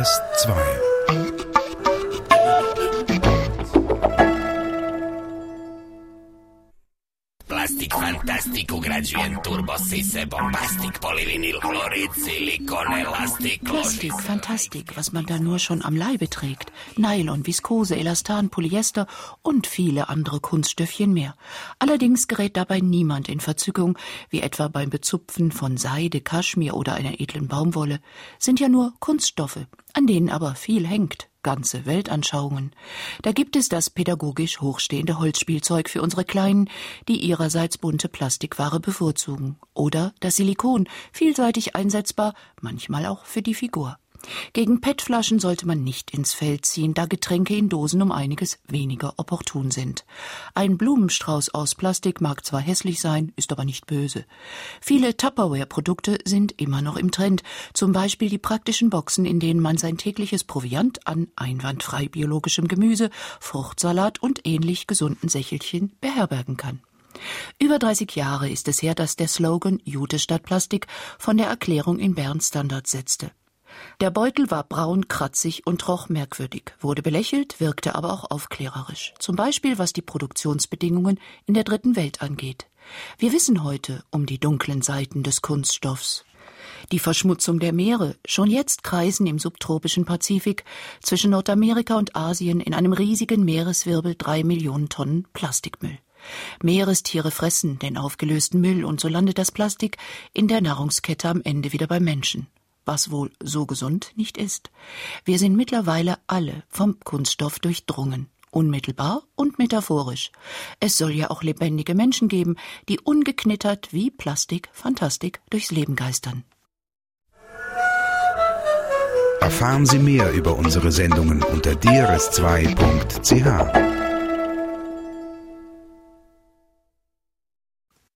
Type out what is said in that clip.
DRS2. Plastik fantastico, graduien turbosisse, bombastik, Polyvinylchlorid, Silikon, Elastik, Plastik, Fantastik, was man da nur schon am Leibe trägt. Nylon, Viskose, Elastan, Polyester und viele andere Kunststöffchen mehr. Allerdings gerät dabei niemand in Verzückung, wie etwa beim Bezupfen von Seide, Kaschmir oder einer edlen Baumwolle. Sind ja nur Kunststoffe, an denen aber viel hängt. Ganze Weltanschauungen. Da gibt es das pädagogisch hochstehende Holzspielzeug für unsere Kleinen, die ihrerseits bunte Plastikware bevorzugen. Oder das Silikon, vielseitig einsetzbar, manchmal auch für die Figur. Gegen PET-Flaschen sollte man nicht ins Feld ziehen, da Getränke in Dosen um einiges weniger opportun sind. Ein Blumenstrauß aus Plastik mag zwar hässlich sein, ist aber nicht böse. Viele Tupperware-Produkte sind immer noch im Trend, zum Beispiel die praktischen Boxen, in denen man sein tägliches Proviant an einwandfrei biologischem Gemüse, Fruchtsalat und ähnlich gesunden Sächelchen beherbergen kann. Über 30 Jahre ist es her, dass der Slogan »Jute statt Plastik« von der Erklärung in Bern Standards setzte. Der Beutel war braun, kratzig und roch merkwürdig, wurde belächelt, wirkte aber auch aufklärerisch. Zum Beispiel, was die Produktionsbedingungen in der Dritten Welt angeht. Wir wissen heute um die dunklen Seiten des Kunststoffs. Die Verschmutzung der Meere. Schon jetzt kreisen im subtropischen Pazifik zwischen Nordamerika und Asien in einem riesigen Meereswirbel 3 Millionen Tonnen Plastikmüll. Meerestiere fressen den aufgelösten Müll und so landet das Plastik in der Nahrungskette am Ende wieder beim Menschen. Was wohl so gesund nicht ist. Wir sind mittlerweile alle vom Kunststoff durchdrungen, unmittelbar und metaphorisch. Es soll ja auch lebendige Menschen geben, die ungeknittert wie Plastik, Fantastik durchs Leben geistern. Erfahren Sie mehr über unsere Sendungen unter drs2.ch.